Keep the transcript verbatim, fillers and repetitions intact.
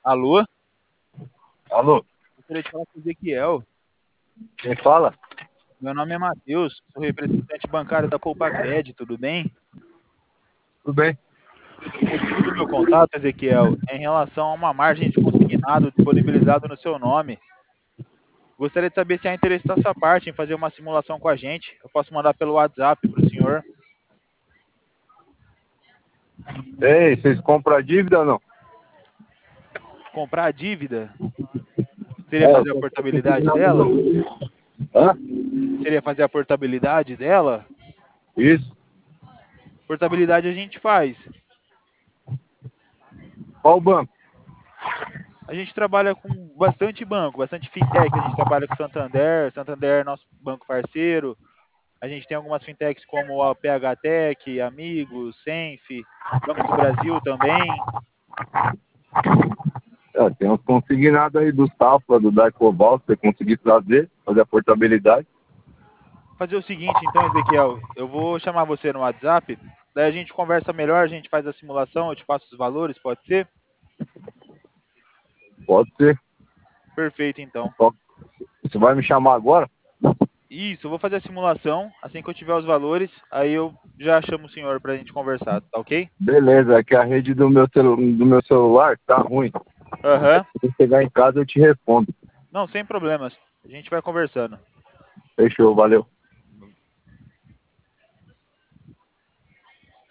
Alô? Alô, Gostaria de falar com o Ezequiel. quem fala? Meu nome é Matheus, sou representante bancário da Poupa Crédito, tudo bem? Tudo bem? O motivo do meu contato, Ezequiel, é em relação a uma margem de consignado disponibilizado no seu nome. Gostaria de saber se há interesse da sua parte em fazer uma simulação com a gente. Eu posso mandar pelo WhatsApp para o senhor. Ei, vocês compram a dívida ou não? Comprar a dívida? Seria É, eu fazer a tô portabilidade consignado dela? não. Hã? Seria fazer a portabilidade dela? Isso. Portabilidade a gente faz. Qual o banco? A gente trabalha com bastante banco, bastante fintech. A gente trabalha com Santander, Santander é nosso banco parceiro. A gente tem algumas fintechs como a P H Tech, Amigos, Senf, Banco do Brasil também. É, tem uns consignados aí do Safra, do Daicoval, se você conseguir trazer, fazer a portabilidade. Fazer o seguinte, então, Ezequiel, eu vou chamar você no WhatsApp, daí a gente conversa melhor, a gente faz a simulação, eu te passo os valores, pode ser? Pode ser. Perfeito, então. Só- Você vai me chamar agora? Isso, eu vou fazer a simulação, assim que eu tiver os valores, aí eu já chamo o senhor pra gente conversar, tá ok? Beleza, é que a rede do meu, celu... do meu celular tá ruim. Aham. Se chegar em casa eu te respondo. Não, sem problemas. A gente vai conversando. Fechou, valeu.